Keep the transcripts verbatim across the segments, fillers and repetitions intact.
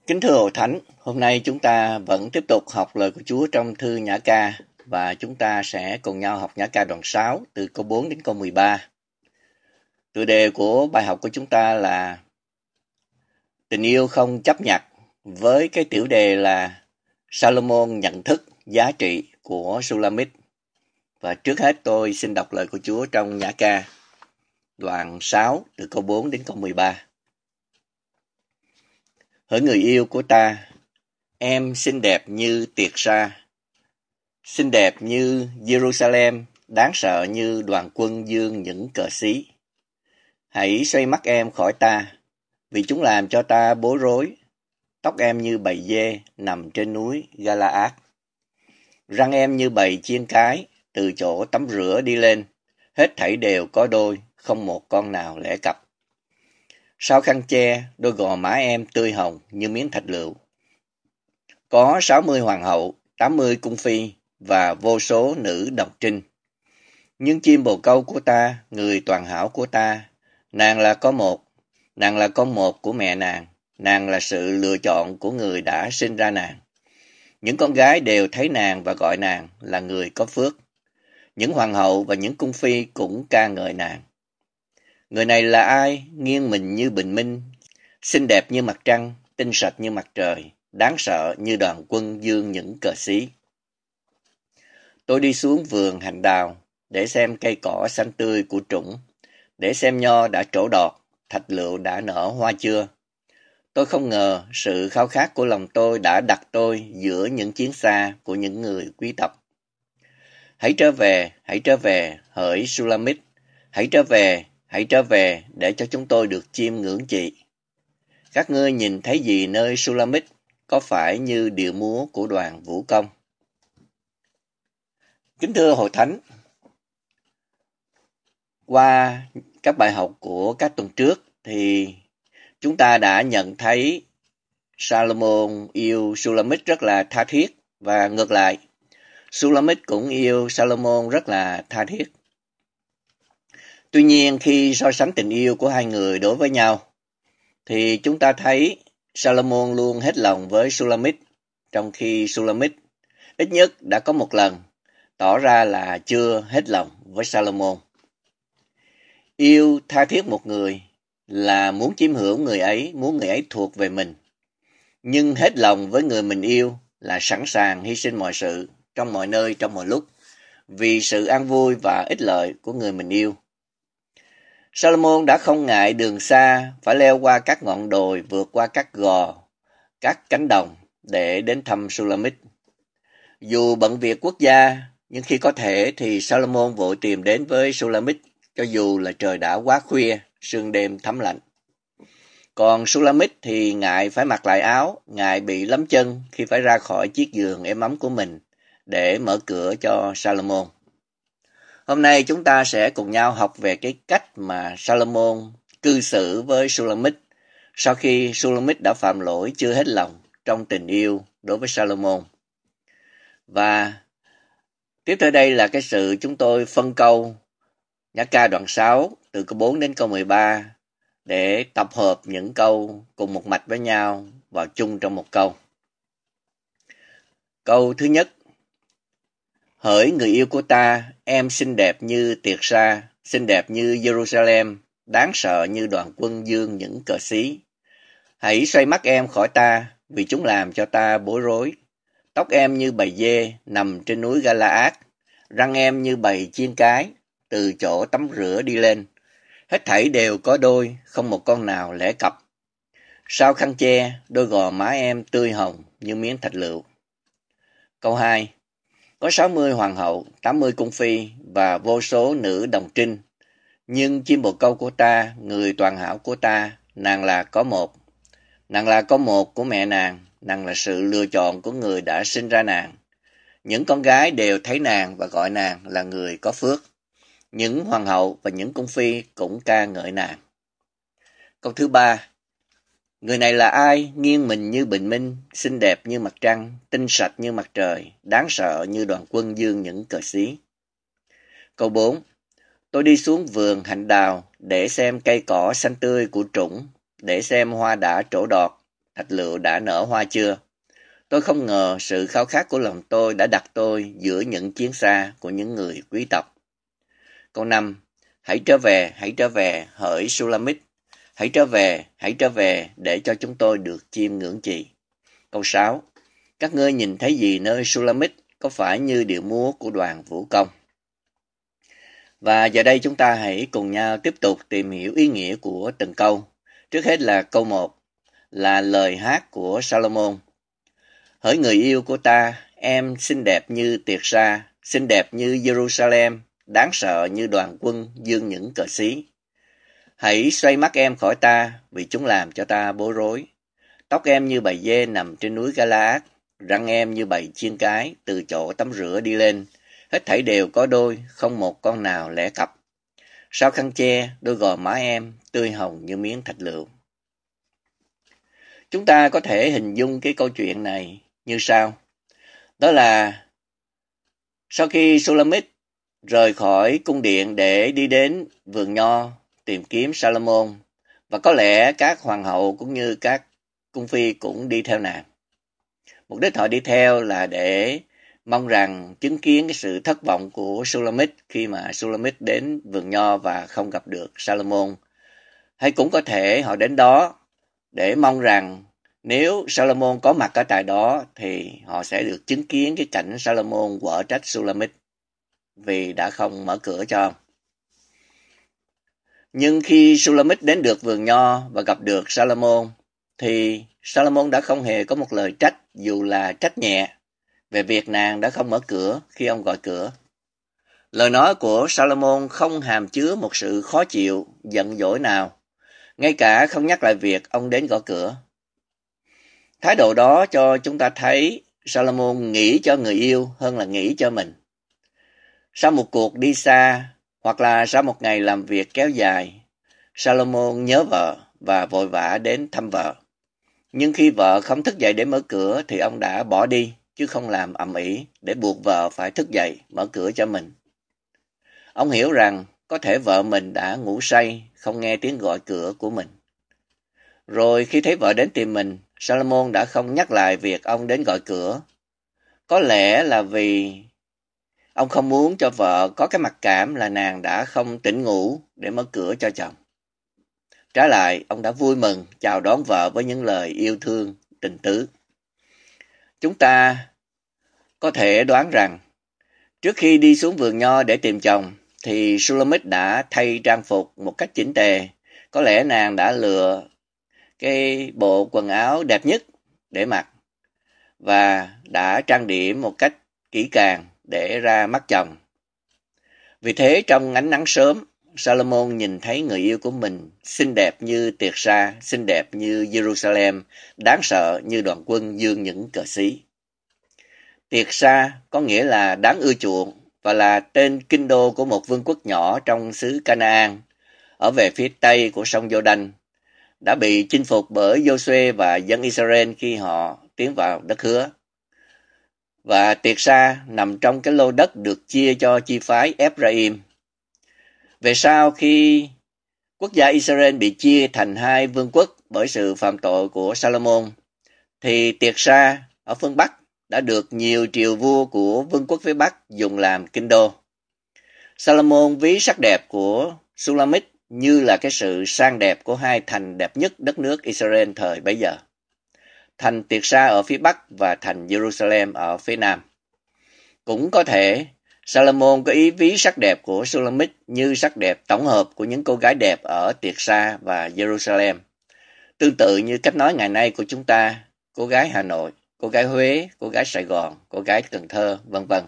Kính thưa Hội Thánh, hôm nay chúng ta vẫn tiếp tục học lời của Chúa trong thư Nhã Ca và chúng ta sẽ cùng nhau học Nhã Ca đoạn sáu từ câu bốn đến câu mười ba. Tựa đề của bài học của chúng ta là Tình yêu không chấp nhặt, với cái tiểu đề là Salomon nhận thức giá trị của Sulamit. Và trước hết tôi xin đọc lời của Chúa trong Nhã Ca đoạn sáu từ câu bốn đến câu mười ba. Hỡi người yêu của ta, em xinh đẹp như Tiệt Sa, xinh đẹp như Jerusalem, đáng sợ như đoàn quân dương những cờ xí. Hãy xoay mắt em khỏi ta, vì chúng làm cho ta bối rối. Tóc em như bầy dê nằm trên núi Gala-át. Răng em như bầy chiên cái, từ chỗ tắm rửa đi lên, hết thảy đều có đôi, không một con nào lẻ cặp. Sau khăn che, đôi gò má em tươi hồng như miếng thạch lựu. Có sáu mươi hoàng hậu, tám mươi cung phi và vô số nữ độc trinh. Nhưng chim bồ câu của ta, người toàn hảo của ta, nàng là có một, nàng là con một của mẹ nàng, nàng là sự lựa chọn của người đã sinh ra nàng. Những con gái đều thấy nàng và gọi nàng là người có phước. Những hoàng hậu và những cung phi cũng ca ngợi nàng. Người này là ai, nghiêng mình như bình minh, xinh đẹp như mặt trăng, tinh sạch như mặt trời, đáng sợ như đoàn quân dương những cờ xí. Tôi đi xuống vườn hạnh đào để xem cây cỏ xanh tươi của trũng, để xem nho đã trổ đọt, thạch lựu đã nở hoa chưa. Tôi không ngờ sự khao khát của lòng tôi đã đặt tôi giữa những chiến xa của những người quý tộc. Hãy trở về, hãy trở về, hỡi Sulamit, hãy trở về, hãy trở về để cho chúng tôi được chiêm ngưỡng chị. Các ngươi nhìn thấy gì nơi Sulamit, có phải như điệu múa của đoàn vũ công? Kính thưa Hội Thánh, qua các bài học của các tuần trước thì chúng ta đã nhận thấy Salomon yêu Sulamit rất là tha thiết và ngược lại, Sulamit cũng yêu Salomon rất là tha thiết. Tuy nhiên khi so sánh tình yêu của hai người đối với nhau thì chúng ta thấy Salomon luôn hết lòng với Sulamit, trong khi Sulamit ít nhất đã có một lần tỏ ra là chưa hết lòng với Salomon. Yêu tha thiết một người là muốn chiếm hữu người ấy, muốn người ấy thuộc về mình. Nhưng hết lòng với người mình yêu là sẵn sàng hy sinh mọi sự, trong mọi nơi, trong mọi lúc, vì sự an vui và ích lợi của người mình yêu. Salomon đã không ngại đường xa, phải leo qua các ngọn đồi, vượt qua các gò, các cánh đồng để đến thăm Sulamit. Dù bận việc quốc gia, nhưng khi có thể thì Salomon vội tìm đến với Sulamit, cho dù là trời đã quá khuya, sương đêm thấm lạnh. Còn Sulamit thì ngại phải mặc lại áo, ngại bị lấm chân khi phải ra khỏi chiếc giường êm ấm của mình để mở cửa cho Salomon. Hôm nay chúng ta sẽ cùng nhau học về cái cách mà Salomon cư xử với Sulamit sau khi Sulamit đã phạm lỗi chưa hết lòng trong tình yêu đối với Salomon. Và tiếp theo đây là cái sự chúng tôi phân câu Nhã Ca đoạn sáu từ câu bốn đến câu mười ba để tập hợp những câu cùng một mạch với nhau vào chung trong một câu. Câu thứ nhất: Hỡi người yêu của ta, em xinh đẹp như Tiệt Sa, xinh đẹp như Jerusalem, đáng sợ như đoàn quân dương những cờ xí. Hãy xoay mắt em khỏi ta, vì chúng làm cho ta bối rối. Tóc em như bầy dê nằm trên núi Gala-át, răng em như bầy chiên cái, từ chỗ tắm rửa đi lên. Hết thảy đều có đôi, không một con nào lẻ cặp. Sau khăn che, đôi gò má em tươi hồng như miếng thạch lựu. Câu hai: Có sáu mươi hoàng hậu, tám mươi cung phi và vô số nữ đồng trinh. Nhưng chim bồ câu của ta, người toàn hảo của ta, nàng là có một. Nàng là có một của mẹ nàng, nàng là sự lựa chọn của người đã sinh ra nàng. Những con gái đều thấy nàng và gọi nàng là người có phước. Những hoàng hậu và những cung phi cũng ca ngợi nàng. Câu thứ ba: Người này là ai, nghiêng mình như bình minh, xinh đẹp như mặt trăng, tinh sạch như mặt trời, đáng sợ như đoàn quân dương những cờ xí. Câu bốn: Tôi đi xuống vườn hạnh đào để xem cây cỏ xanh tươi của trũng, để xem hoa đã trổ đọt, thạch lựu đã nở hoa chưa? Tôi không ngờ sự khao khát của lòng tôi đã đặt tôi giữa những chiến xa của những người quý tộc. Câu năm. Hãy trở về, hãy trở về, hỡi Sulamit. Hãy trở về, hãy trở về để cho chúng tôi được chiêm ngưỡng chị. Câu sáu. Các ngươi nhìn thấy gì nơi Sulamit, có phải như điệu múa của đoàn vũ công? Và giờ đây chúng ta hãy cùng nhau tiếp tục tìm hiểu ý nghĩa của từng câu. Trước hết là câu một, là lời hát của Salomon. Hỡi người yêu của ta, em xinh đẹp như tiệt sa, xinh đẹp như Jerusalem, đáng sợ như đoàn quân dương những cờ xí. Hãy xoay mắt em khỏi ta, vì chúng làm cho ta bối rối. Tóc em như bầy dê nằm trên núi Galaad, răng em như bầy chiên cái từ chỗ tắm rửa đi lên. Hết thảy đều có đôi, không một con nào lẻ cặp. Sau khăn che, đôi gò má em tươi hồng như miếng thạch lựu. Chúng ta có thể hình dung cái câu chuyện này như sau. Đó là sau khi Sulamit rời khỏi cung điện để đi đến vườn nho tìm kiếm Salomon, và có lẽ các hoàng hậu cũng như các cung phi cũng đi theo nàng. Mục đích họ đi theo là để mong rằng chứng kiến cái sự thất vọng của Sulamit khi mà Sulamit đến vườn nho và không gặp được Salomon. Hay cũng có thể họ đến đó để mong rằng nếu Salomon có mặt ở tại đó thì họ sẽ được chứng kiến cái cảnh Salomon quở trách Sulamit vì đã không mở cửa cho ông. Nhưng khi Sulamit đến được vườn nho và gặp được Salomon thì Salomon đã không hề có một lời trách, dù là trách nhẹ, về việc nàng đã không mở cửa khi ông gọi cửa. Lời nói của Salomon không hàm chứa một sự khó chịu, giận dỗi nào, ngay cả không nhắc lại việc ông đến gõ cửa. Thái độ đó cho chúng ta thấy Salomon nghĩ cho người yêu hơn là nghĩ cho mình. Sau một cuộc đi xa hoặc là sau một ngày làm việc kéo dài, Salomon nhớ vợ và vội vã đến thăm vợ. Nhưng khi vợ không thức dậy để mở cửa thì ông đã bỏ đi, chứ không làm ầm ĩ để buộc vợ phải thức dậy mở cửa cho mình. Ông hiểu rằng có thể vợ mình đã ngủ say, không nghe tiếng gọi cửa của mình. Rồi khi thấy vợ đến tìm mình, Salomon đã không nhắc lại việc ông đến gọi cửa. Có lẽ là vì ông không muốn cho vợ có cái mặc cảm là nàng đã không tỉnh ngủ để mở cửa cho chồng. Trái lại, ông đã vui mừng chào đón vợ với những lời yêu thương, tình tứ. Chúng ta có thể đoán rằng, trước khi đi xuống vườn nho để tìm chồng, thì Sulamit đã thay trang phục một cách chỉnh tề. Có lẽ nàng đã lựa cái bộ quần áo đẹp nhất để mặc và đã trang điểm một cách kỹ càng để ra mắt chồng. Vì thế trong ánh nắng sớm, Salomon nhìn thấy người yêu của mình xinh đẹp như tiệt sa, xinh đẹp như Jerusalem, đáng sợ như đoàn quân dương những cờ xí. Tiệt sa có nghĩa là đáng ưa chuộng và là tên kinh đô của một vương quốc nhỏ trong xứ Canaan, ở về phía tây của sông Giô-đanh, đã bị chinh phục bởi Giô-suê và dân Israel khi họ tiến vào đất hứa. Và Tiệt sa nằm trong cái lô đất được chia cho chi phái Ephraim. Về sau khi quốc gia Israel bị chia thành hai vương quốc bởi sự phạm tội của Salomon, thì Tiệt sa ở phương Bắc đã được nhiều triều vua của vương quốc phía Bắc dùng làm kinh đô. Salomon ví sắc đẹp của Sulamit như là cái sự sang đẹp của hai thành đẹp nhất đất nước Israel thời bấy giờ. Thành Tiệt sa ở phía Bắc và thành Jerusalem ở phía Nam. Cũng có thể Salomon có ý ví sắc đẹp của Sulamit như sắc đẹp tổng hợp của những cô gái đẹp ở Tiệt sa và Jerusalem. Tương tự như cách nói ngày nay của chúng ta, cô gái Hà Nội, cô gái Huế, cô gái Sài Gòn, cô gái Cần Thơ, vân vân.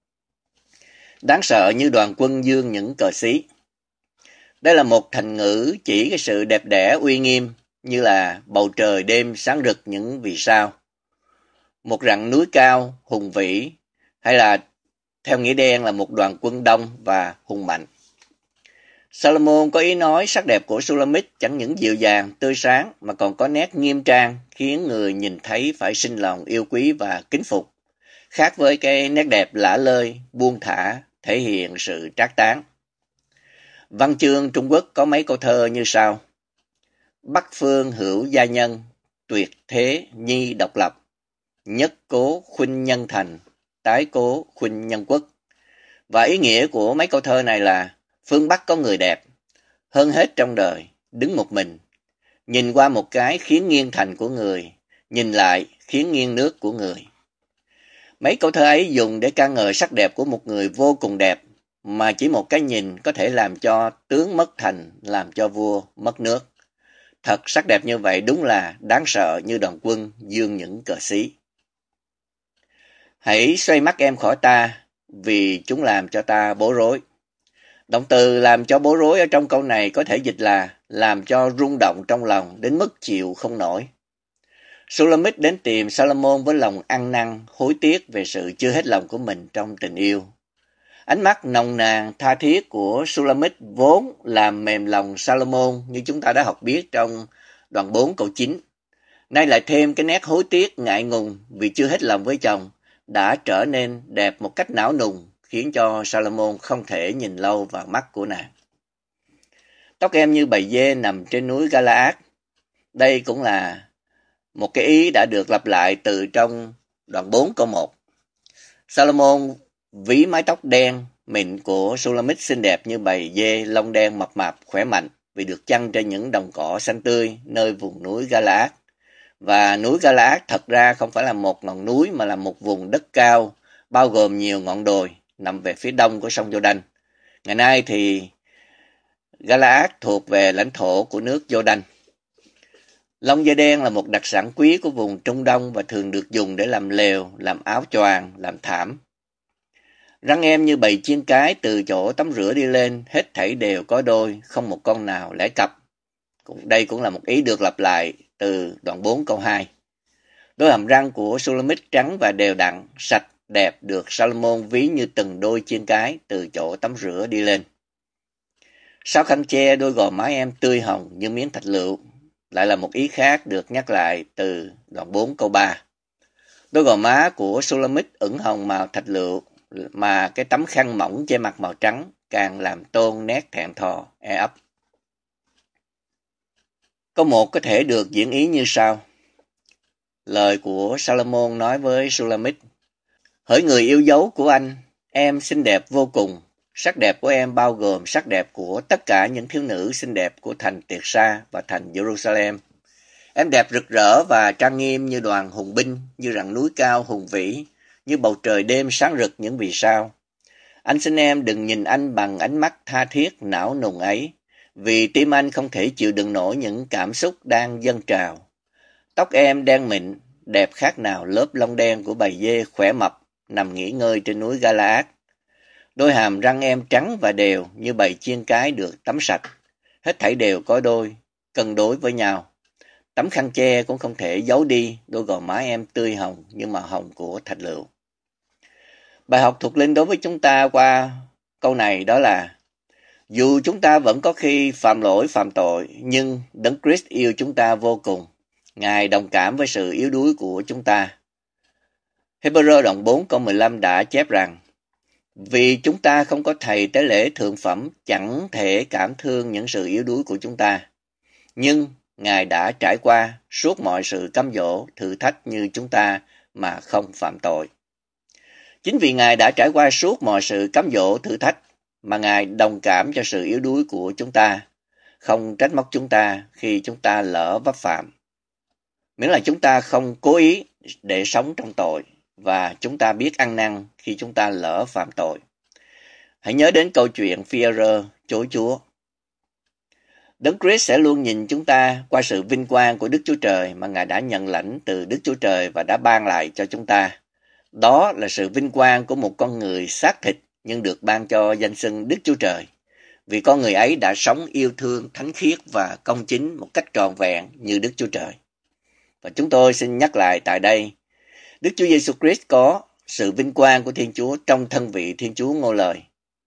Đáng sợ như đoàn quân dương những cờ xí. Đây là một thành ngữ chỉ cái sự đẹp đẽ uy nghiêm như là bầu trời đêm sáng rực những vì sao, một rặng núi cao hùng vĩ, hay là theo nghĩa đen là một đoàn quân đông và hùng mạnh. Salomon có ý nói sắc đẹp của Sulamit chẳng những dịu dàng, tươi sáng mà còn có nét nghiêm trang khiến người nhìn thấy phải sinh lòng yêu quý và kính phục, khác với cái nét đẹp lả lơi, buông thả, thể hiện sự trác táng. Văn chương Trung Quốc có mấy câu thơ như sau: Bắc phương hữu gia nhân, tuyệt thế nhi độc lập, nhất cố khuynh nhân thành, tái cố khuynh nhân quốc. Và ý nghĩa của mấy câu thơ này là phương Bắc có người đẹp, hơn hết trong đời, đứng một mình. Nhìn qua một cái khiến nghiêng thành của người, nhìn lại khiến nghiêng nước của người. Mấy câu thơ ấy dùng để ca ngợi sắc đẹp của một người vô cùng đẹp, mà chỉ một cái nhìn có thể làm cho tướng mất thành, làm cho vua mất nước. Thật sắc đẹp như vậy đúng là đáng sợ như đoàn quân dương những cờ xí. Hãy xoay mắt em khỏi ta, vì chúng làm cho ta bối rối. Động từ làm cho bối rối ở trong câu này có thể dịch là làm cho rung động trong lòng đến mức chịu không nổi. Sulamit đến tìm Solomon với lòng ăn năn, hối tiếc về sự chưa hết lòng của mình trong tình yêu. Ánh mắt nồng nàn tha thiết của Sulamit vốn làm mềm lòng Solomon như chúng ta đã học biết trong đoạn bốn câu chín. Nay lại thêm cái nét hối tiếc ngại ngùng vì chưa hết lòng với chồng đã trở nên đẹp một cách não nùng, khiến cho Solomon không thể nhìn lâu vào mắt của nàng. Tóc em như bầy dê nằm trên núi Galaad. Đây cũng là một cái ý đã được lặp lại từ trong đoạn bốn câu một. Solomon ví mái tóc đen mịn của Sulamit xinh đẹp như bầy dê lông đen mập mạp khỏe mạnh vì được chăn trên những đồng cỏ xanh tươi nơi vùng núi Galaad. Và núi Galaad thật ra không phải là một ngọn núi mà là một vùng đất cao bao gồm nhiều ngọn đồi nằm về phía đông của sông Giô-đanh. Ngày nay thì Galaad thuộc về lãnh thổ của nước Giô-đanh. Lông dê đen là một đặc sản quý của vùng Trung Đông và thường được dùng để làm lều, làm áo choàng, làm thảm. Răng em như bầy chiên cái từ chỗ tắm rửa đi lên, hết thảy đều có đôi, không một con nào lẻ cặp. Đây cũng là một ý được lặp lại từ đoạn bốn câu hai. Đôi hàm răng của Sulamit trắng và đều đặn, sạch, đẹp được Solomon ví như từng đôi chiên cái từ chỗ tắm rửa đi lên. Sau khăn che đôi gò má em tươi hồng như miếng thạch lựu, lại là một ý khác được nhắc lại từ đoạn bốn câu ba. Đôi gò má của Sulamit ửng hồng màu thạch lựu, mà cái tấm khăn mỏng che mặt màu trắng càng làm tôn nét thẹn thò, e ấp. Câu một có thể được diễn ý như sau. Lời của Solomon nói với Sulamit: hỡi người yêu dấu của anh, em xinh đẹp vô cùng. Sắc đẹp của em bao gồm sắc đẹp của tất cả những thiếu nữ xinh đẹp của thành Tiệt Sa và thành Jerusalem. Em đẹp rực rỡ và trang nghiêm như đoàn hùng binh, như rặng núi cao hùng vĩ, như bầu trời đêm sáng rực những vì sao. Anh xin em đừng nhìn anh bằng ánh mắt tha thiết não nùng ấy, vì tim anh không thể chịu đựng nổi những cảm xúc đang dâng trào. Tóc em đen mịn, đẹp khác nào lớp lông đen của bầy dê khỏe mập nằm nghỉ ngơi trên núi Galaad. Đôi hàm răng em trắng và đều như bầy chiên cái được tắm sạch, hết thảy đều có đôi, cân đối với nhau. Tấm khăn che cũng không thể giấu đi đôi gò má em tươi hồng như màu hồng của thạch lựu. Bài học thuộc linh đối với chúng ta qua câu này đó là: dù chúng ta vẫn có khi phạm lỗi phạm tội, nhưng Đấng Christ yêu chúng ta vô cùng. Ngài đồng cảm với sự yếu đuối của chúng ta. Hebrew đoạn bốn câu mười lăm đã chép rằng: vì chúng ta không có thầy tế lễ thượng phẩm chẳng thể cảm thương những sự yếu đuối của chúng ta, nhưng Ngài đã trải qua suốt mọi sự cám dỗ, thử thách như chúng ta mà không phạm tội. Chính vì Ngài đã trải qua suốt mọi sự cám dỗ, thử thách mà Ngài đồng cảm cho sự yếu đuối của chúng ta, không trách móc chúng ta khi chúng ta lỡ vấp phạm. Miễn là chúng ta không cố ý để sống trong tội và chúng ta biết ăn năn khi chúng ta lỡ phạm tội. Hãy nhớ đến câu chuyện Phi-e-rơ chối Chúa. Đấng Christ sẽ luôn nhìn chúng ta qua sự vinh quang của Đức Chúa Trời mà Ngài đã nhận lãnh từ Đức Chúa Trời và đã ban lại cho chúng ta. Đó là sự vinh quang của một con người xác thịt nhưng được ban cho danh xưng Đức Chúa Trời, vì con người ấy đã sống yêu thương, thánh khiết và công chính một cách trọn vẹn như Đức Chúa Trời. Và chúng tôi xin nhắc lại tại đây, Đức Chúa Giêsu Christ có sự vinh quang của Thiên Chúa trong thân vị Thiên Chúa Ngôi Lời,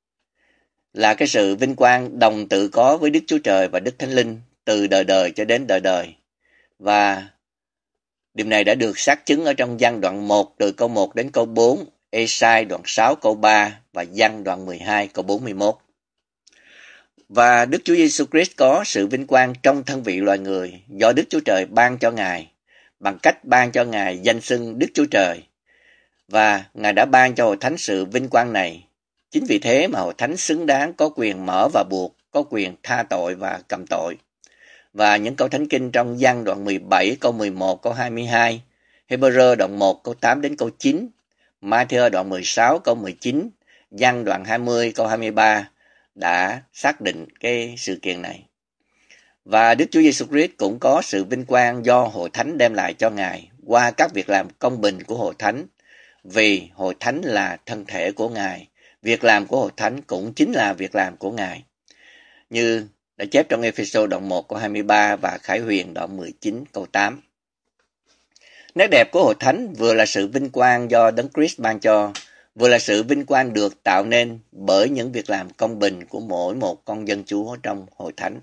là cái sự vinh quang đồng tự có với Đức Chúa Trời và Đức Thánh Linh từ đời đời cho đến đời đời. Và điều này đã được xác chứng ở trong Giăng đoạn một từ câu một đến câu bốn, Ê-sai đoạn sáu câu ba và Giăng đoạn mười hai câu bốn mươi mốt. Và Đức Chúa Giêsu Christ có sự vinh quang trong thân vị loài người do Đức Chúa Trời ban cho Ngài, bằng cách ban cho Ngài danh xưng Đức Chúa Trời, và Ngài đã ban cho hội thánh sự vinh quang này. Chính vì thế mà hội thánh xứng đáng có quyền mở và buộc, có quyền tha tội và cầm tội. Và những câu thánh kinh trong Giăng đoạn mười bảy câu mười một câu hai mươi hai, Hebrew đoạn một câu tám đến câu chín, Ma-thi-ơ đoạn mười sáu câu mười chín, Giăng đoạn hai mươi câu hai mươi ba đã xác định cái sự kiện này. Và Đức Chúa Giêsu Christ cũng có sự vinh quang do hội thánh đem lại cho Ngài qua các việc làm công bình của hội thánh, vì hội thánh là thân thể của Ngài. Việc làm của hội thánh cũng chính là việc làm của Ngài, như đã chép trong Ê-phê-sô đoạn một câu hai mươi ba và Khải Huyền đoạn mười chín câu tám. Nét đẹp của hội thánh vừa là sự vinh quang do Đấng Christ ban cho, vừa là sự vinh quang được tạo nên bởi những việc làm công bình của mỗi một con dân Chúa trong hội thánh.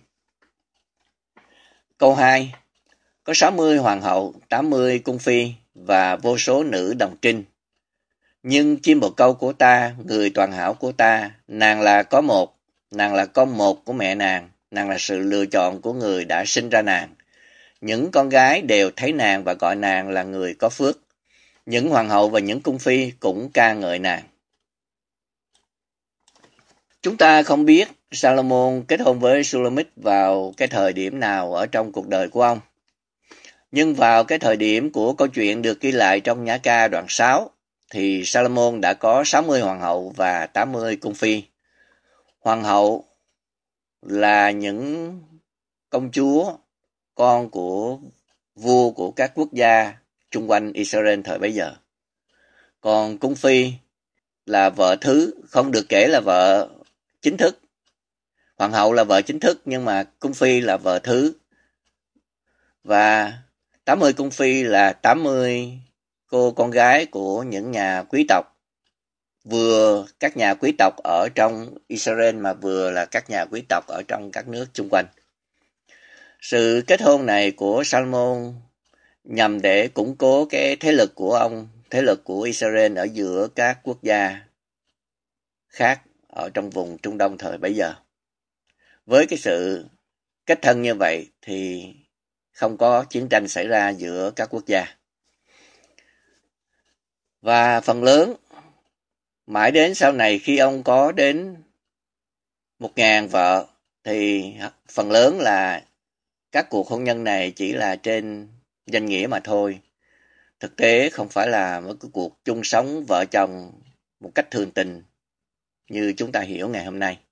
Câu hai. Có sáu mươi hoàng hậu, tám mươi cung phi và vô số nữ đồng trinh. Nhưng chim bồ câu của ta, người toàn hảo của ta, nàng là có một, nàng là con một của mẹ nàng, nàng là sự lựa chọn của người đã sinh ra nàng. Những con gái đều thấy nàng và gọi nàng là người có phước. Những hoàng hậu và những cung phi cũng ca ngợi nàng. Chúng ta không biết Salomon kết hôn với Sulamith vào cái thời điểm nào ở trong cuộc đời của ông. Nhưng vào cái thời điểm của câu chuyện được ghi lại trong Nhã ca đoạn sáu, thì Salomon đã có sáu mươi hoàng hậu và tám mươi cung phi. Hoàng hậu là những công chúa, con của vua của các quốc gia chung quanh Israel thời bấy giờ. Còn cung phi là vợ thứ, không được kể là vợ chính thức. Hoàng hậu là vợ chính thức, nhưng mà cung phi là vợ thứ. Và tám mươi cung phi là tám mươi cô con gái của những nhà quý tộc, vừa các nhà quý tộc ở trong Israel mà vừa là các nhà quý tộc ở trong các nước chung quanh. Sự kết hôn này của Salomon nhằm để củng cố cái thế lực của ông, thế lực của Israel ở giữa các quốc gia khác ở trong vùng Trung Đông thời bấy giờ. Với cái sự kết thân như vậy thì không có chiến tranh xảy ra giữa các quốc gia. Và phần lớn, mãi đến sau này khi ông có đến một ngàn vợ, thì phần lớn là các cuộc hôn nhân này chỉ là trên danh nghĩa mà thôi. Thực tế không phải là một cái cuộc chung sống vợ chồng một cách thường tình như chúng ta hiểu ngày hôm nay.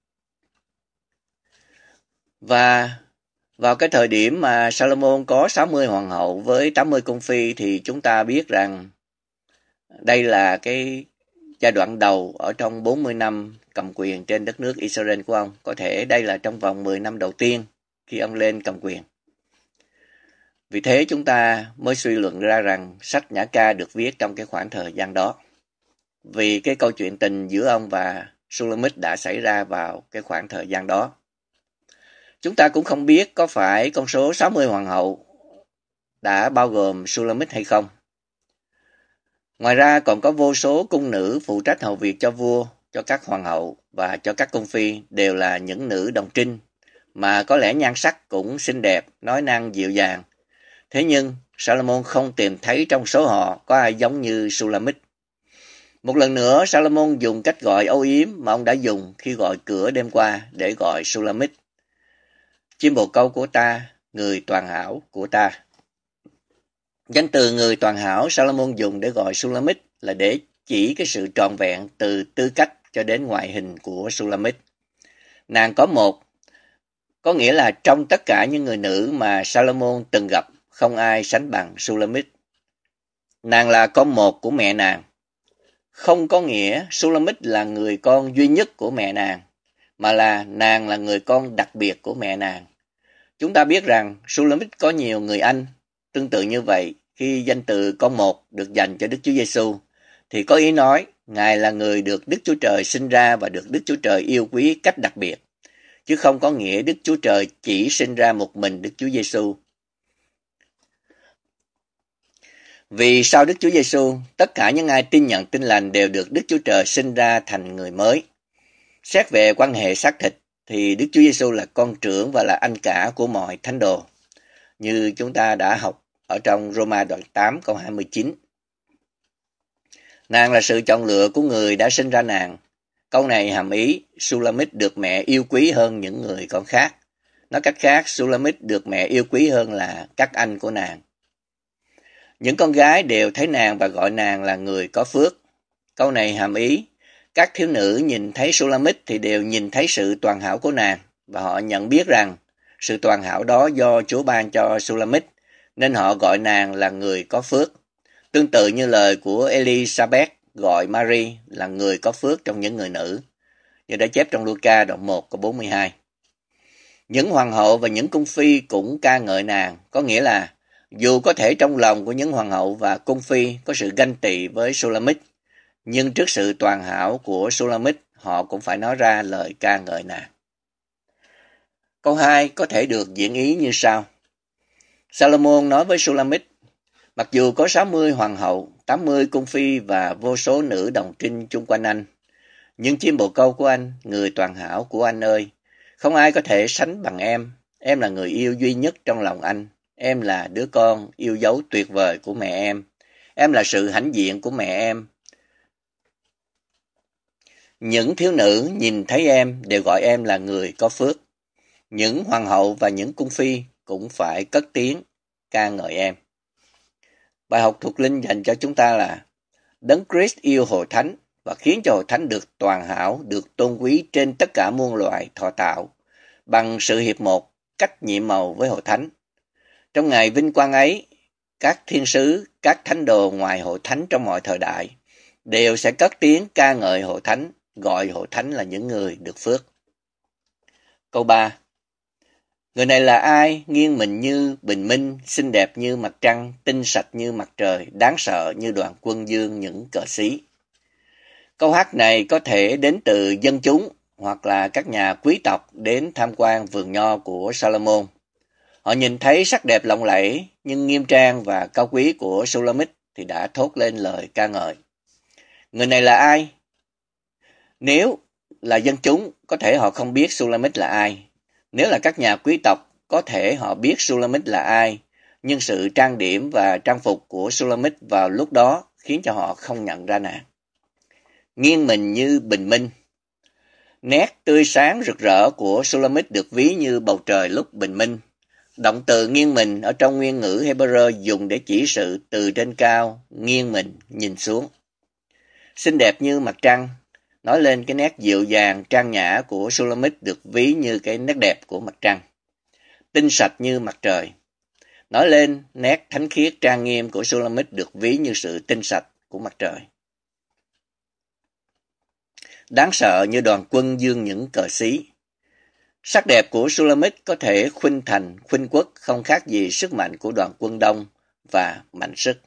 Và vào cái thời điểm mà Salomon có sáu mươi hoàng hậu với tám mươi cung phi thì chúng ta biết rằng đây là cái giai đoạn đầu ở trong bốn mươi năm cầm quyền trên đất nước Israel của ông. Có thể đây là trong vòng mười năm đầu tiên khi ông lên cầm quyền. Vì thế chúng ta mới suy luận ra rằng sách Nhã ca được viết trong cái khoảng thời gian đó. Vì cái câu chuyện tình giữa ông và Sulamith đã xảy ra vào cái khoảng thời gian đó. Chúng ta cũng không biết có phải con số sáu mươi hoàng hậu đã bao gồm Sulamith hay không. Ngoài ra còn có vô số cung nữ phụ trách hầu việc cho vua, cho các hoàng hậu và cho các cung phi, đều là những nữ đồng trinh, mà có lẽ nhan sắc cũng xinh đẹp, nói năng dịu dàng. Thế nhưng Salomon không tìm thấy trong số họ có ai giống như Sulamith. Một lần nữa Salomon dùng cách gọi âu yếm mà ông đã dùng khi gọi cửa đêm qua để gọi Sulamith. Chim bồ câu của ta, người toàn hảo của ta. Danh từ người toàn hảo Salomon dùng để gọi Sulamith là để chỉ cái sự trọn vẹn từ tư cách cho đến ngoại hình của Sulamith. Nàng có một, có nghĩa là trong tất cả những người nữ mà Salomon từng gặp, không ai sánh bằng Sulamith. Nàng là con một của mẹ nàng. Không có nghĩa Sulamith là người con duy nhất của mẹ nàng, mà là nàng là người con đặc biệt của mẹ nàng. Chúng ta biết rằng Sulamith có nhiều người anh. Tương tự như vậy, khi danh từ con một được dành cho Đức Chúa Giêsu, thì có ý nói Ngài là người được Đức Chúa Trời sinh ra và được Đức Chúa Trời yêu quý cách đặc biệt, chứ không có nghĩa Đức Chúa Trời chỉ sinh ra một mình Đức Chúa Giêsu. Vì sau Đức Chúa Giêsu, tất cả những ai tin nhận tin lành đều được Đức Chúa Trời sinh ra thành người mới. Xét về quan hệ xác thịt thì Đức Chúa Giêsu là con trưởng và là anh cả của mọi thánh đồ, như chúng ta đã học ở trong Roma đoạn tám câu hai mươi chín. Nàng là sự chọn lựa của người đã sinh ra nàng. Câu này hàm ý Sulamith được mẹ yêu quý hơn những người con khác. Nói cách khác, Sulamith được mẹ yêu quý hơn là các anh của nàng. Những con gái đều thấy nàng và gọi nàng là người có phước. Câu này hàm ý các thiếu nữ nhìn thấy Sulamith thì đều nhìn thấy sự toàn hảo của nàng, và họ nhận biết rằng sự toàn hảo đó do Chúa ban cho Sulamith, nên họ gọi nàng là người có phước. Tương tự như lời của Elizabeth gọi Mary là người có phước trong những người nữ, như đã chép trong Luca đoạn một câu bốn mươi hai. Những hoàng hậu và những cung phi cũng ca ngợi nàng, có nghĩa là dù có thể trong lòng của những hoàng hậu và cung phi có sự ganh tị với Sulamith, nhưng trước sự toàn hảo của Sulamith, họ cũng phải nói ra lời ca ngợi nàng. Câu hai có thể được diễn ý như sau. Salomon nói với Sulamith, mặc dù có sáu mươi hoàng hậu, tám mươi cung phi và vô số nữ đồng trinh chung quanh anh, nhưng chim bồ câu của anh, người toàn hảo của anh ơi, không ai có thể sánh bằng em. Em là người yêu duy nhất trong lòng anh. Em là đứa con yêu dấu tuyệt vời của mẹ em. Em là sự hãnh diện của mẹ em. Những thiếu nữ nhìn thấy em đều gọi em là người có phước. Những hoàng hậu và những cung phi cũng phải cất tiếng ca ngợi em. Bài học thuộc linh dành cho chúng ta là Đấng Christ yêu hội thánh và khiến cho hội thánh được toàn hảo, được tôn quý trên tất cả muôn loài thọ tạo, bằng sự hiệp một, cách nhiệm màu với hội thánh. Trong ngày vinh quang ấy, các thiên sứ, các thánh đồ ngoài hội thánh trong mọi thời đại đều sẽ cất tiếng ca ngợi hội thánh, gọi hội thánh là những người được phước. Câu ba. Người này là ai, nghiêng mình như bình minh, xinh đẹp như mặt trăng, tinh sạch như mặt trời, đáng sợ như đoàn quân dương những cờ xí. Câu hát này có thể đến từ dân chúng hoặc là các nhà quý tộc đến tham quan vườn nho của Salomon. Họ nhìn thấy sắc đẹp lộng lẫy nhưng nghiêm trang và cao quý của Sulamith thì đã thốt lên lời ca ngợi. Người này là ai? Nếu là dân chúng, có thể họ không biết Sulamith là ai. Nếu là các nhà quý tộc, có thể họ biết Sulamith là ai, nhưng sự trang điểm và trang phục của Sulamith vào lúc đó khiến cho họ không nhận ra nàng. Nghiêng mình như bình minh. Nét tươi sáng rực rỡ của Sulamith được ví như bầu trời lúc bình minh. Động từ nghiêng mình ở trong nguyên ngữ Hebrew dùng để chỉ sự từ trên cao, nghiêng mình, nhìn xuống. Xinh đẹp như mặt trăng, nói lên cái nét dịu dàng, trang nhã của Sulamith được ví như cái nét đẹp của mặt trăng. Tinh sạch như mặt trời, nói lên nét thánh khiết trang nghiêm của Sulamith được ví như sự tinh sạch của mặt trời. Đáng sợ như đoàn quân dương những cờ xí. Sắc đẹp của Sulamith có thể khuynh thành, khuynh quốc, không khác gì sức mạnh của đoàn quân đông và mạnh sức.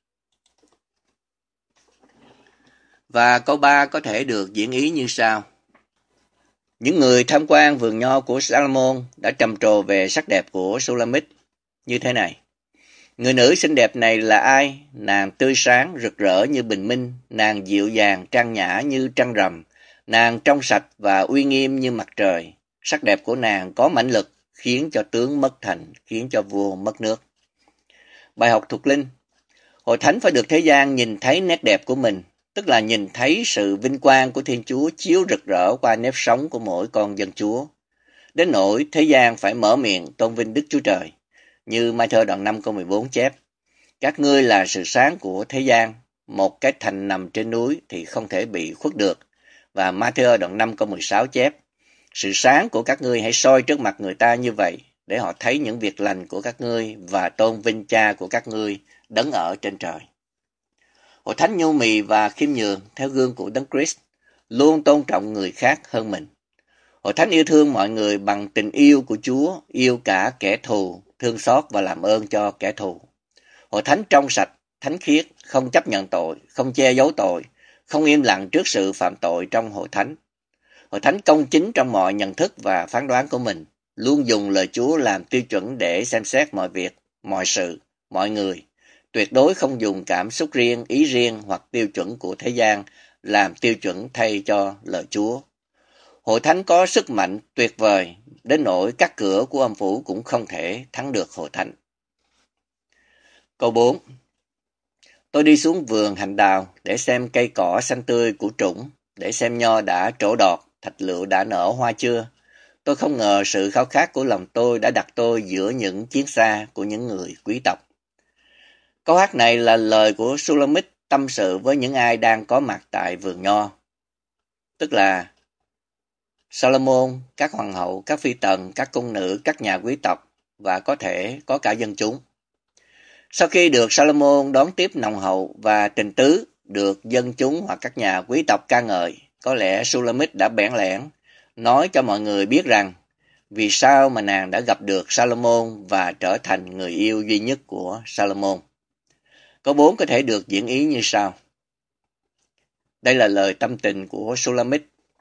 Và câu ba có thể được diễn ý như sau. Những người tham quan vườn nho của Salomon đã trầm trồ về sắc đẹp của Sulamith như thế này. Người nữ xinh đẹp này là ai? Nàng tươi sáng, rực rỡ như bình minh, nàng dịu dàng, trang nhã như trăng rằm, nàng trong sạch và uy nghiêm như mặt trời. Sắc đẹp của nàng có mãnh lực, khiến cho tướng mất thành, khiến cho vua mất nước. Bài học thuộc linh. Hội thánh phải được thế gian nhìn thấy nét đẹp của mình, tức là nhìn thấy sự vinh quang của Thiên Chúa chiếu rực rỡ qua nếp sống của mỗi con dân Chúa. Đến nỗi thế gian phải mở miệng tôn vinh Đức Chúa Trời, như Mai Thơ đoạn năm câu mười bốn chép. Các ngươi là sự sáng của thế gian, một cái thành nằm trên núi thì không thể bị khuất được. Và Mai Thơ đoạn năm câu mười sáu chép. Sự sáng của các ngươi hãy soi trước mặt người ta như vậy, để họ thấy những việc lành của các ngươi và tôn vinh Cha của các ngươi đấng ở trên trời. Hội thánh nhu mì và khiêm nhường theo gương của Đấng Christ, luôn tôn trọng người khác hơn mình. Hội thánh yêu thương mọi người bằng tình yêu của Chúa, yêu cả kẻ thù, thương xót và làm ơn cho kẻ thù. Hội thánh trong sạch, thánh khiết, không chấp nhận tội, không che giấu tội, không im lặng trước sự phạm tội trong hội thánh. Hội thánh công chính trong mọi nhận thức và phán đoán của mình, luôn dùng lời Chúa làm tiêu chuẩn để xem xét mọi việc, mọi sự, mọi người. Tuyệt đối không dùng cảm xúc riêng, ý riêng hoặc tiêu chuẩn của thế gian làm tiêu chuẩn thay cho lời Chúa. Hội thánh có sức mạnh tuyệt vời, đến nỗi các cửa của âm phủ cũng không thể thắng được hội thánh. Câu bốn. Tôi đi xuống vườn hạnh đào để xem cây cỏ xanh tươi của trũng, để xem nho đã trổ đọt, thạch lựu đã nở hoa chưa. Tôi không ngờ sự khao khát của lòng tôi đã đặt tôi giữa những chiến xa của những người quý tộc. Câu hát này là lời của Sulamith tâm sự với những ai đang có mặt tại vườn nho. Tức là Solomon, các hoàng hậu, các phi tần, các cung nữ, các nhà quý tộc và có thể có cả dân chúng. Sau khi được Solomon đón tiếp nồng hậu và tình tứ được dân chúng hoặc các nhà quý tộc ca ngợi, có lẽ Sulamith đã bẽn lẽn nói cho mọi người biết rằng vì sao mà nàng đã gặp được Solomon và trở thành người yêu duy nhất của Solomon. Câu bốn có thể được diễn ý như sau. Đây là lời tâm tình của Sulamith.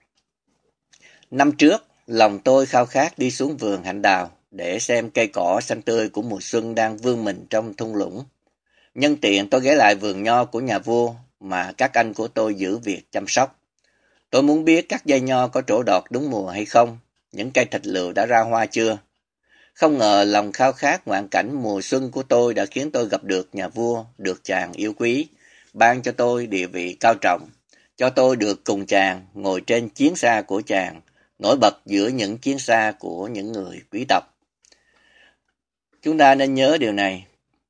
Năm trước, lòng tôi khao khát đi xuống vườn hạnh đào để xem cây cỏ xanh tươi của mùa xuân đang vươn mình trong thung lũng. Nhân tiện tôi ghé lại vườn nho của nhà vua mà các anh của tôi giữ việc chăm sóc. Tôi muốn biết các dây nho có trổ đọt đúng mùa hay không, những cây thạch lựu đã ra hoa chưa. Không ngờ lòng khao khát ngoạn cảnh mùa xuân của tôi đã khiến tôi gặp được nhà vua, được chàng yêu quý, ban cho tôi địa vị cao trọng, cho tôi được cùng chàng ngồi trên chiến xa của chàng, nổi bật giữa những chiến xa của những người quý tộc. Chúng ta nên nhớ điều này.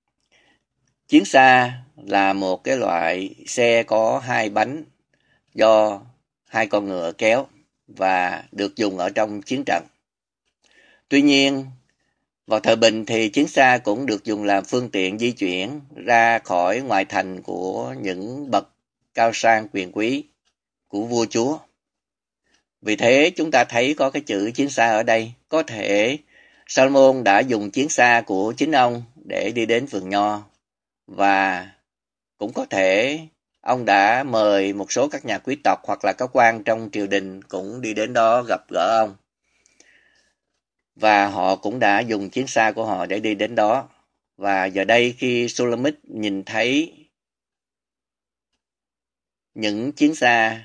Chiến xa là một cái loại xe có hai bánh do hai con ngựa kéo và được dùng ở trong chiến trận. Tuy nhiên, vào thời Bình thì chiến xa cũng được dùng làm phương tiện di chuyển ra khỏi ngoại thành của những bậc cao sang quyền quý của vua chúa. Vì thế chúng ta thấy có cái chữ chiến xa ở đây. Có thể Solomon đã dùng chiến xa của chính ông để đi đến vườn nho, và cũng có thể ông đã mời một số các nhà quý tộc hoặc là các quan trong triều đình cũng đi đến đó gặp gỡ ông. Và họ cũng đã dùng chiến xa của họ để đi đến đó. Và giờ đây khi Sulamith nhìn thấy những chiến xa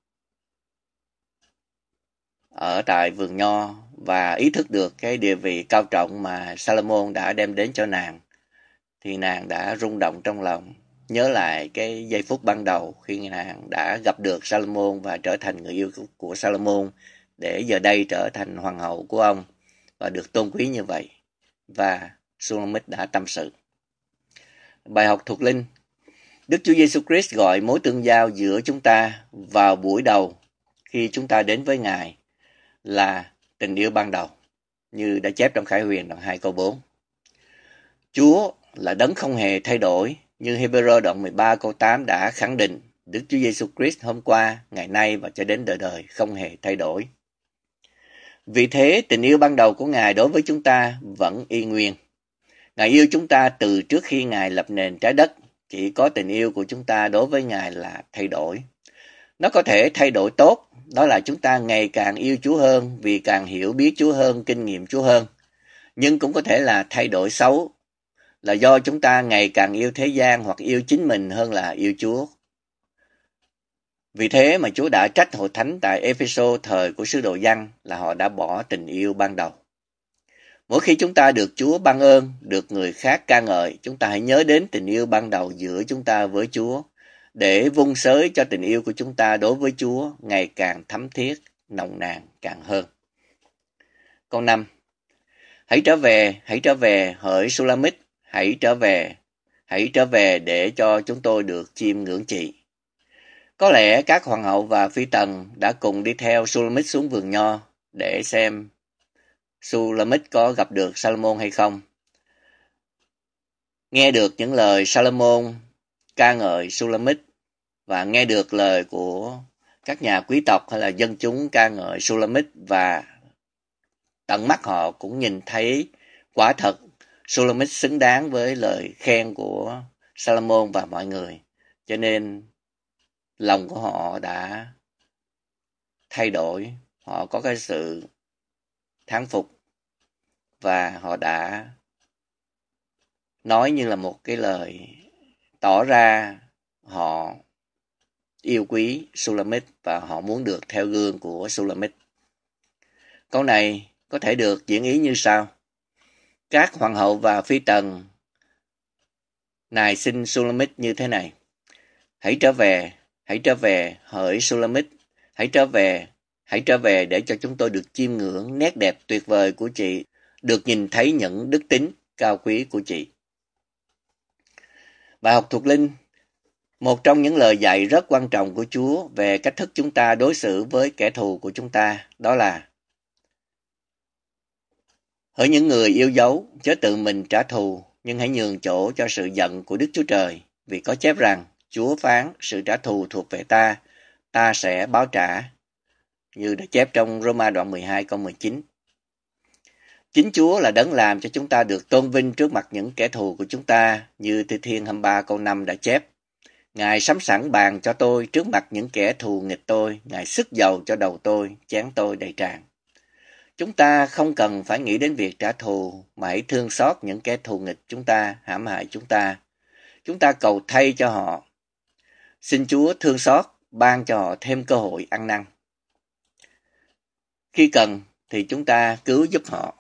ở tại vườn nho và ý thức được cái địa vị cao trọng mà Solomon đã đem đến cho nàng, thì nàng đã rung động trong lòng, nhớ lại cái giây phút ban đầu khi nàng đã gặp được Solomon và trở thành người yêu của Solomon, để giờ đây trở thành hoàng hậu của ông và được tôn quý như vậy. Và Sulamith đã tâm sự. Bài học thuộc linh. Đức Chúa Giêsu Christ gọi mối tương giao giữa chúng ta vào buổi đầu khi chúng ta đến với Ngài là tình yêu ban đầu, như đã chép trong Khải Huyền đoạn hai câu bốn. Chúa là đấng không hề thay đổi, như Hebrew đoạn mười ba câu tám đã khẳng định. Đức Chúa Giêsu Christ hôm qua, ngày nay và cho đến đời đời không hề thay đổi. Vì thế, tình yêu ban đầu của Ngài đối với chúng ta vẫn y nguyên. Ngài yêu chúng ta từ trước khi Ngài lập nền trái đất. Chỉ có tình yêu của chúng ta đối với Ngài là thay đổi. Nó có thể thay đổi tốt, đó là chúng ta ngày càng yêu Chúa hơn vì càng hiểu biết Chúa hơn, kinh nghiệm Chúa hơn. Nhưng cũng có thể là thay đổi xấu, là do chúng ta ngày càng yêu thế gian hoặc yêu chính mình hơn là yêu Chúa. Vì thế mà Chúa đã trách hội thánh tại Ephesos thời của sứ đồ Giăng là họ đã bỏ tình yêu ban đầu. Mỗi khi chúng ta được Chúa ban ơn, được người khác ca ngợi, chúng ta hãy nhớ đến tình yêu ban đầu giữa chúng ta với Chúa, để vun xới cho tình yêu của chúng ta đối với Chúa ngày càng thấm thiết, nồng nàn càng hơn. Câu năm. Hãy trở về, hãy trở về, hỡi Sulamith, hãy trở về, hãy trở về để cho chúng tôi được chiêm ngưỡng chị. Có lẽ các hoàng hậu và phi tần đã cùng đi theo Sulamith xuống vườn nho để xem Sulamith có gặp được Solomon hay không. Nghe được những lời Solomon ca ngợi Sulamith và nghe được lời của các nhà quý tộc hay là dân chúng ca ngợi Sulamith, và tận mắt họ cũng nhìn thấy quả thật Sulamith xứng đáng với lời khen của Solomon và mọi người. Cho nên lòng của họ đã thay đổi, họ có cái sự thán phục và họ đã nói như là một cái lời tỏ ra họ yêu quý Sulamith và họ muốn được theo gương của Sulamith. Câu này có thể được diễn ý như sau. Các hoàng hậu và phi tần Ngài xin Sulamit như thế này: Hãy trở về, hãy trở về, hỡi Sulamit, hãy trở về, hãy trở về để cho chúng tôi được chiêm ngưỡng nét đẹp tuyệt vời của chị, được nhìn thấy những đức tính cao quý của chị. Bài học thuộc linh, một trong những lời dạy rất quan trọng của Chúa về cách thức chúng ta đối xử với kẻ thù của chúng ta, đó là: hỡi những người yêu dấu, chớ tự mình trả thù, nhưng hãy nhường chỗ cho sự giận của Đức Chúa Trời, vì có chép rằng, Chúa phán, sự trả thù thuộc về ta, ta sẽ báo trả, như đã chép trong Roma đoạn mười hai câu mười chín. Chính Chúa là đấng làm cho chúng ta được tôn vinh trước mặt những kẻ thù của chúng ta, như Thi Thiên hai mươi ba câu năm đã chép. Ngài sắm sẵn bàn cho tôi trước mặt những kẻ thù nghịch tôi, Ngài sức dầu cho đầu tôi, chén tôi đầy tràn. Chúng ta không cần phải nghĩ đến việc trả thù, mà hãy thương xót những kẻ thù nghịch chúng ta, hãm hại chúng ta. Chúng ta cầu thay cho họ. Xin Chúa thương xót, ban cho họ thêm cơ hội ăn năn. Khi cần thì chúng ta cứu giúp họ.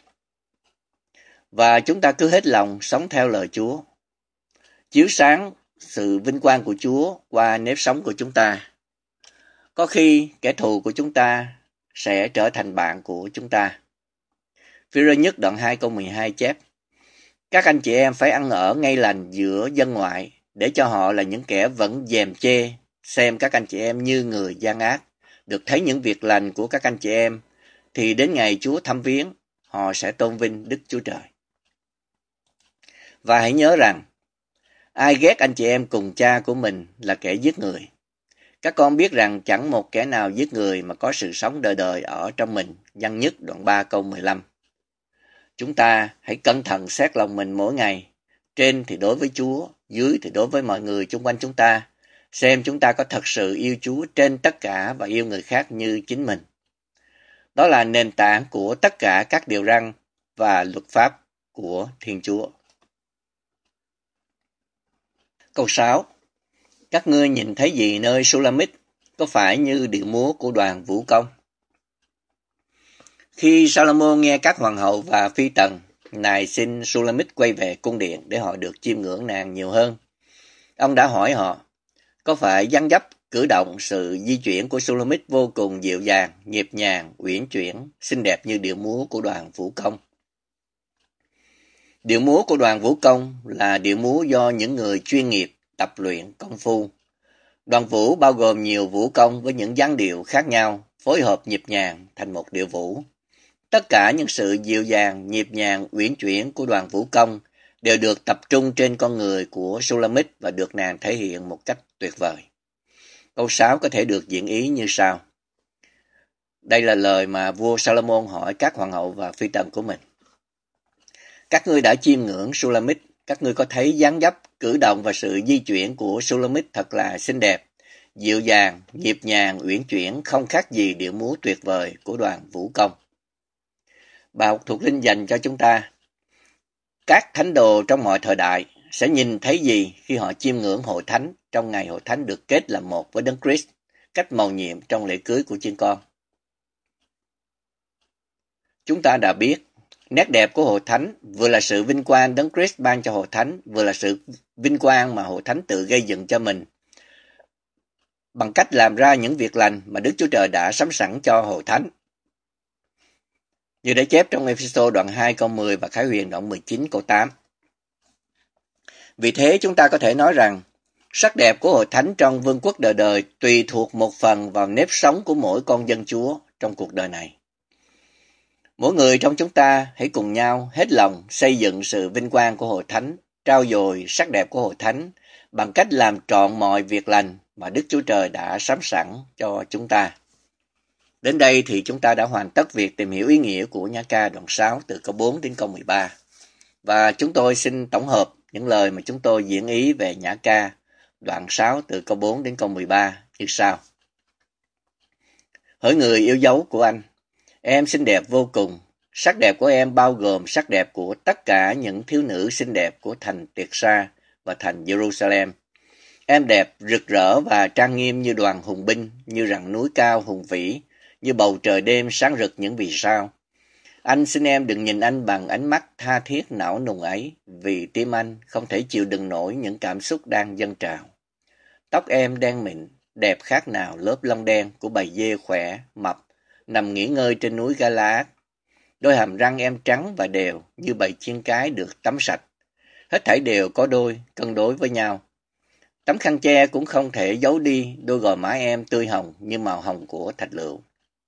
Và chúng ta cứ hết lòng sống theo lời Chúa, chiếu sáng sự vinh quang của Chúa qua nếp sống của chúng ta. Có khi kẻ thù của chúng ta sẽ trở thành bạn của chúng ta. Phi-rơ nhất đoạn hai câu mười hai chép: Các anh chị em phải ăn ở ngay lành giữa dân ngoại, để cho họ là những kẻ vẫn dèm chê, xem các anh chị em như người gian ác, được thấy những việc lành của các anh chị em, thì đến ngày Chúa thăm viếng, họ sẽ tôn vinh Đức Chúa Trời. Và hãy nhớ rằng, ai ghét anh chị em cùng cha của mình là kẻ giết người. Các con biết rằng chẳng một kẻ nào giết người mà có sự sống đời đời ở trong mình. Văn nhất đoạn ba câu mười lăm. Chúng ta hãy cẩn thận xét lòng mình mỗi ngày, trên thì đối với Chúa, dưới thì đối với mọi người xung quanh chúng ta, xem chúng ta có thật sự yêu Chúa trên tất cả và yêu người khác như chính mình. Đó là nền tảng của tất cả các điều răn và luật pháp của Thiên Chúa. Câu sáu. Các ngươi nhìn thấy gì nơi Sulamit, có phải như điệu múa của đoàn vũ công? Khi Salomon nghe các hoàng hậu và phi tần nài xin Sulamit quay về cung điện để họ được chiêm ngưỡng nàng nhiều hơn, ông đã hỏi họ, có phải dáng dấp, cử động, sự di chuyển của Sulamit vô cùng dịu dàng, nhịp nhàng, uyển chuyển, xinh đẹp như điệu múa của đoàn vũ công? Điệu múa của đoàn vũ công là điệu múa do những người chuyên nghiệp tập luyện công phu. Đoàn vũ bao gồm nhiều vũ công với những dáng điệu khác nhau, phối hợp nhịp nhàng thành một điệu vũ. Tất cả những sự dịu dàng, nhịp nhàng, uyển chuyển của đoàn vũ công đều được tập trung trên con người của Sulamit và được nàng thể hiện một cách tuyệt vời. Câu sáu có thể được diễn ý như sau. Đây là lời mà vua Salomon hỏi các hoàng hậu và phi tần của mình. Các ngươi đã chiêm ngưỡng Sulamit, các ngươi có thấy dáng dấp, cử động và sự di chuyển của Sulamit thật là xinh đẹp, dịu dàng, nhịp nhàng, uyển chuyển, không khác gì điệu múa tuyệt vời của đoàn vũ công. Bài học thuộc linh dành cho chúng ta. Các thánh đồ trong mọi thời đại sẽ nhìn thấy gì khi họ chiêm ngưỡng hội thánh trong ngày hội thánh được kết làm một với Đấng Christ, cách mầu nhiệm trong lễ cưới của chiên con? Chúng ta đã biết, nét đẹp của hội thánh vừa là sự vinh quang Đấng Christ ban cho hội thánh, vừa là sự vinh quang mà hội thánh tự gây dựng cho mình, bằng cách làm ra những việc lành mà Đức Chúa Trời đã sắm sẵn cho hội thánh. Như đã chép trong Ê-phê-sô đoạn hai câu mười và Khải Huyền đoạn mười chín câu tám. Vì thế chúng ta có thể nói rằng, sắc đẹp của hội thánh trong vương quốc đời đời tùy thuộc một phần vào nếp sống của mỗi con dân Chúa trong cuộc đời này. Mỗi người trong chúng ta hãy cùng nhau hết lòng xây dựng sự vinh quang của hội thánh, trao dồi sắc đẹp của hội thánh bằng cách làm trọn mọi việc lành mà Đức Chúa Trời đã sắm sẵn cho chúng ta. Đến đây thì chúng ta đã hoàn tất việc tìm hiểu ý nghĩa của nhã ca đoạn sáu từ câu bốn đến câu mười ba. Và chúng tôi xin tổng hợp những lời mà chúng tôi diễn ý về nhã ca đoạn sáu từ câu bốn đến câu mười ba như sau. Hỡi người yêu dấu của anh, em xinh đẹp vô cùng. Sắc đẹp của em bao gồm sắc đẹp của tất cả những thiếu nữ xinh đẹp của thành Tiệt Sa và thành Jerusalem. Em đẹp, rực rỡ và trang nghiêm như đoàn hùng binh, như rặng núi cao hùng vĩ, như bầu trời đêm sáng rực những vì sao. Anh xin em đừng nhìn anh bằng ánh mắt tha thiết não nùng ấy, vì tim anh không thể chịu đựng nổi những cảm xúc đang dâng trào. Tóc em đen mịn, đẹp khác nào lớp lông đen của bầy dê khỏe, mập, nằm nghỉ ngơi trên núi Galaad. Đôi hàm răng em trắng và đều như bầy chiên cái được tắm sạch. Hết thảy đều có đôi, cân đối với nhau. Tấm khăn che cũng không thể giấu đi đôi gò má em tươi hồng như màu hồng của thạch lựu.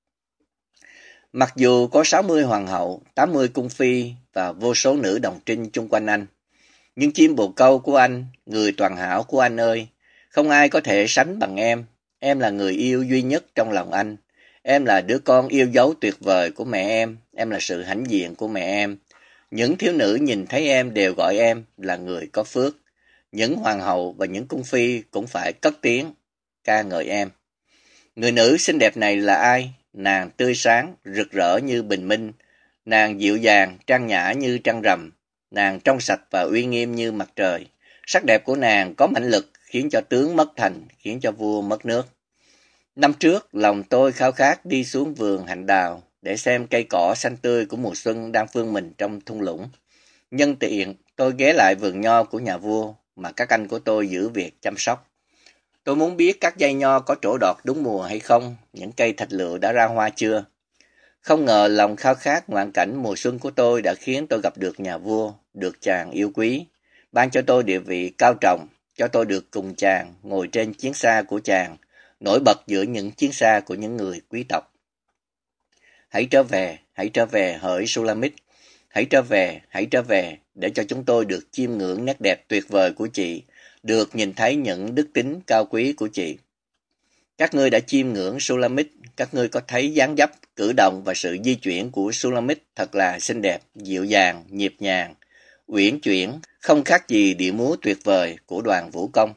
Mặc dù có sáu mươi hoàng hậu, tám mươi cung phi và vô số nữ đồng trinh chung quanh anh, nhưng chim bồ câu của anh, người toàn hảo của anh ơi, không ai có thể sánh bằng em. Em là người yêu duy nhất trong lòng anh. Em là đứa con yêu dấu tuyệt vời của mẹ em. Em là sự hãnh diện của mẹ em. Những thiếu nữ nhìn thấy em đều gọi em là người có phước. Những hoàng hậu và những cung phi cũng phải cất tiếng ca ngợi em. Người nữ xinh đẹp này là ai? Nàng tươi sáng, rực rỡ như bình minh. Nàng dịu dàng, trang nhã như trăng rằm. Nàng trong sạch và uy nghiêm như mặt trời. Sắc đẹp của nàng có mãnh lực, khiến cho tướng mất thành, khiến cho vua mất nước. Năm trước, lòng tôi khao khát đi xuống vườn hạnh đào để xem cây cỏ xanh tươi của mùa xuân đang phơi mình trong thung lũng. Nhân tiện, tôi ghé lại vườn nho của nhà vua mà các anh của tôi giữ việc chăm sóc. Tôi muốn biết các dây nho có trổ đọt đúng mùa hay không, những cây thạch lựu đã ra hoa chưa. Không ngờ lòng khao khát ngoạn cảnh mùa xuân của tôi đã khiến tôi gặp được nhà vua, được chàng yêu quý, ban cho tôi địa vị cao trọng, cho tôi được cùng chàng ngồi trên chiến xa của chàng, nổi bật giữa những chiến xa của những người quý tộc. Hãy trở về, hãy trở về hỡi Sulamit, hãy trở về, hãy trở về để cho chúng tôi được chiêm ngưỡng nét đẹp tuyệt vời của chị, được nhìn thấy những đức tính cao quý của chị. Các ngươi đã chiêm ngưỡng Sulamit, các ngươi có thấy dáng dấp, cử động và sự di chuyển của Sulamit thật là xinh đẹp, dịu dàng, nhịp nhàng, uyển chuyển, không khác gì điệu múa tuyệt vời của đoàn vũ công.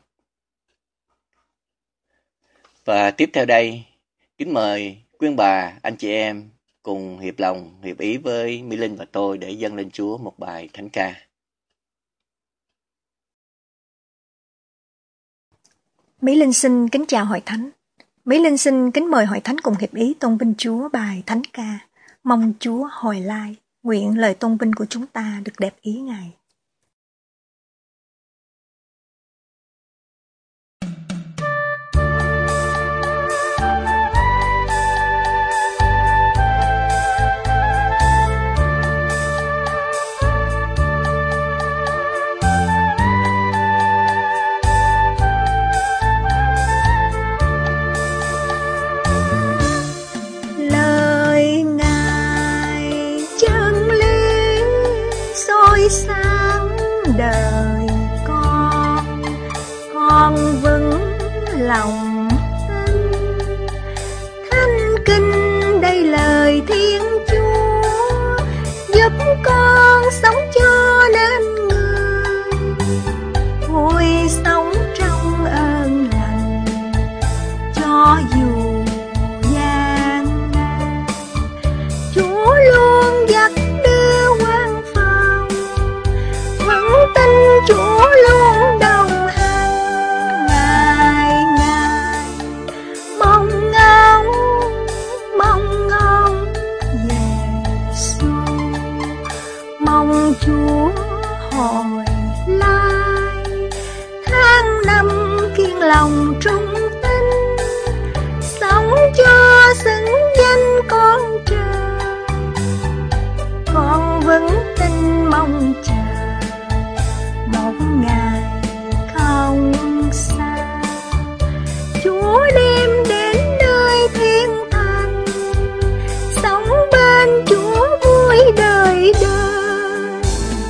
Và tiếp theo đây, kính mời quý bà, anh chị em cùng hiệp lòng, hiệp ý với Mỹ Linh và tôi để dâng lên Chúa một bài thánh ca. Mỹ Linh xin kính chào hội thánh. Mỹ Linh xin kính mời hội thánh cùng hiệp ý tôn vinh Chúa bài thánh ca. Mong Chúa hồi lai, nguyện lời tôn vinh của chúng ta được đẹp ý Ngài. Sáng đời con, con vững lòng tin, thánh kinh đây lời Thiên Chúa, giúp con sống cho nên người, vui sống trong ơn lành, cho dù gian nan, Chúa luôn dắt tin Chúa luôn đồng hành, ngày ngày mong ngóng mong ngóng Giê-xu, mong Chúa hồi lai, tháng năm kiên lòng trung tín, sống cho xứng danh con trời, con vững tin mong chờ một ngày không xa, Chúa đem đến nơi thiên thành, sống bên Chúa vui đời đời.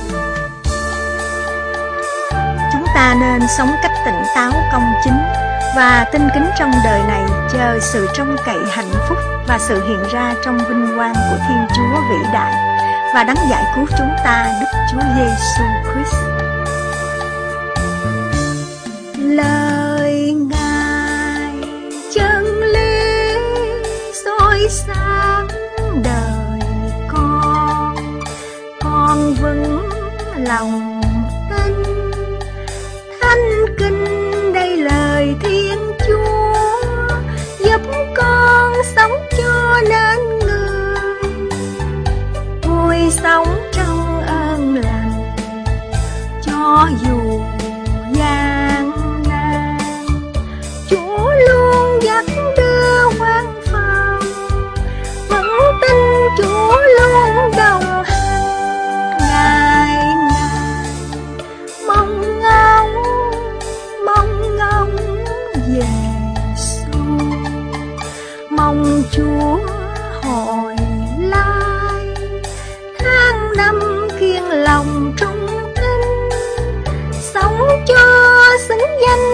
Chúng ta nên sống cách tỉnh táo công chính và tinh kính trong đời này, chờ sự trông cậy hạnh phúc và sự hiện ra trong vinh quang của Thiên Chúa vĩ đại và đấng giải cứu chúng ta, Đức Chúa Giêsu Christ. Lời Ngài chân lý soi sáng đời con, con vững lòng tin, thánh kinh đây lời Thiên Chúa, giúp con sống cho nên người,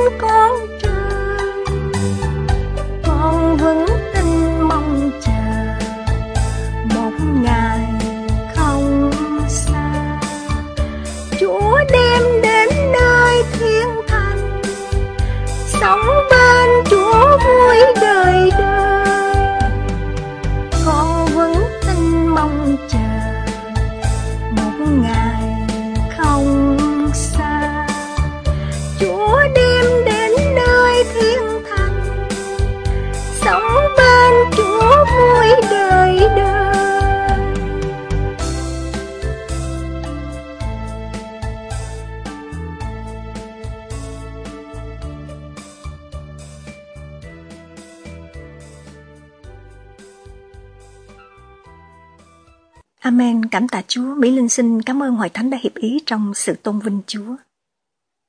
con trời, con vẫn tin mong chờ một ngày không xa. Chúa đem đến nơi thiên thành, sống bên Chúa vui đời đời. Con vẫn tin mong chờ một ngày không xa. Chúa đem đến nơi thiên thành, sống bên Chúa vui đời đời. Amen. Cảm tạ Chúa. Mỹ Linh xin cảm ơn Hội Thánh đã hiệp ý trong sự tôn vinh Chúa.